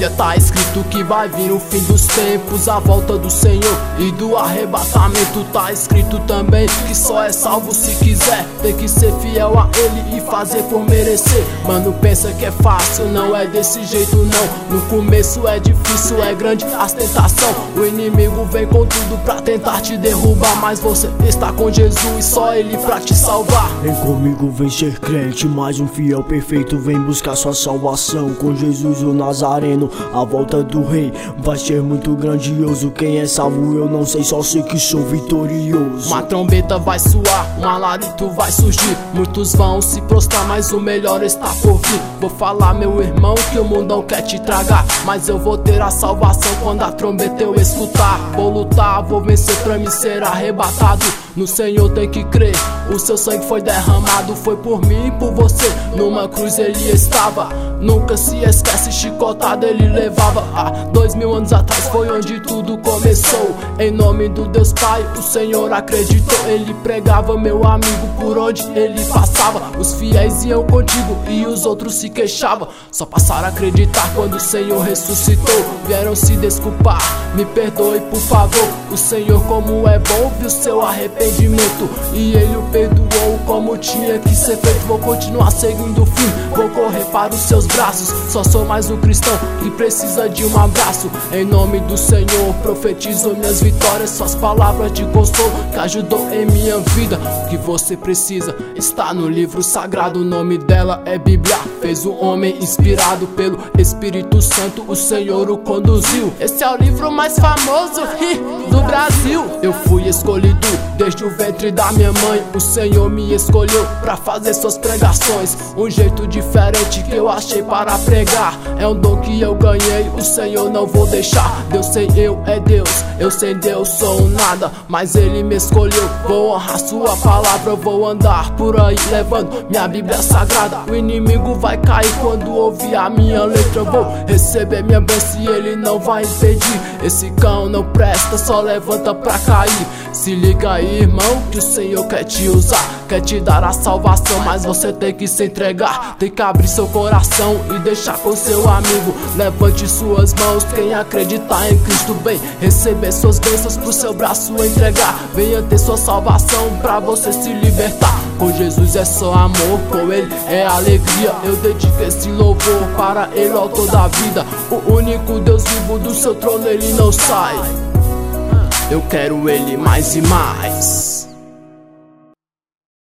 Bíblia tá escrito que vai vir o fim dos tempos, a volta do Senhor e do arrebatamento. Tá escrito também que só é salvo se quiser, tem que ser fiel a Ele e fazer por merecer. Mano, pensa que é fácil, não é desse jeito não. No começo é difícil, é grande as tentação. O inimigo vem com tudo pra tentar te derrubar, mas você está com Jesus e só Ele pra te salvar. Vem comigo, vem ser crente, mais um fiel perfeito, vem buscar sua salvação. Com Jesus o Nazareno, a volta do rei vai ser muito grandioso. Quem é salvo eu não sei, só sei que sou vitorioso. Uma trombeta vai soar, um alarido vai surgir, muitos vão se prostrar, mas o melhor está por vir. Vou falar, meu irmão, que o mundão quer te tragar, mas eu vou ter a salvação quando a trombeta eu escutar. Vou lutar, vou vencer pra me ser arrebatado. No Senhor tem que crer, o seu sangue foi derramado, foi por mim e por você. Numa cruz ele estava, nunca se esquece, chicotada ele levava. Há 2000 anos atrás foi onde tudo começou. Em nome do Deus Pai, o Senhor acreditou. Ele pregava, meu amigo, por onde ele passava. Os fiéis iam contigo e os outros se queixavam. Só passaram a acreditar quando o Senhor ressuscitou. Vieram se desculpar, me perdoe por favor. O Senhor como é bom, viu seu arrependimento e Ele o perdoou como tinha que ser feito. Vou continuar seguindo o fim, vou correr para os seus braços. Só sou mais um cristão que precisa de um abraço. Em nome do Senhor profetizo minhas vitórias, suas palavras de consolo que ajudou em minha vida. O que você precisa está no livro sagrado, o nome dela é Bíblia. Fez um homem inspirado pelo Espírito Santo, o Senhor o conduziu. Esse é o livro mais famoso do Brasil. Eu fui escolhido desde o ventre da minha mãe, o Senhor me escolheu pra fazer suas pregações. Um jeito diferente que eu achei para pregar, é um dom que eu ganhei, o Senhor não vou deixar. Deus sem eu é Deus, eu sem Deus sou nada, mas Ele me escolheu. Vou honrar sua palavra, vou andar por aí levando minha Bíblia sagrada. O inimigo vai cair quando ouvir a minha letra. Vou receber minha bênção e Ele não vai impedir. Esse cão não presta, só levanta pra cair. Se liga aí, irmão, que o Senhor quer te usar, quer te dar a salvação, mas você tem que se entregar. Tem que abrir seu coração e deixar com seu amigo. Levante suas mãos, quem acreditar em Cristo vem receber suas bênçãos, pro seu braço entregar. Venha ter sua salvação pra você se libertar. Com Jesus é só amor, com Ele é alegria. Eu dedico esse louvor para Ele, autor da vida. O único Deus vivo, do seu trono Ele não sai. Eu quero Ele mais e mais.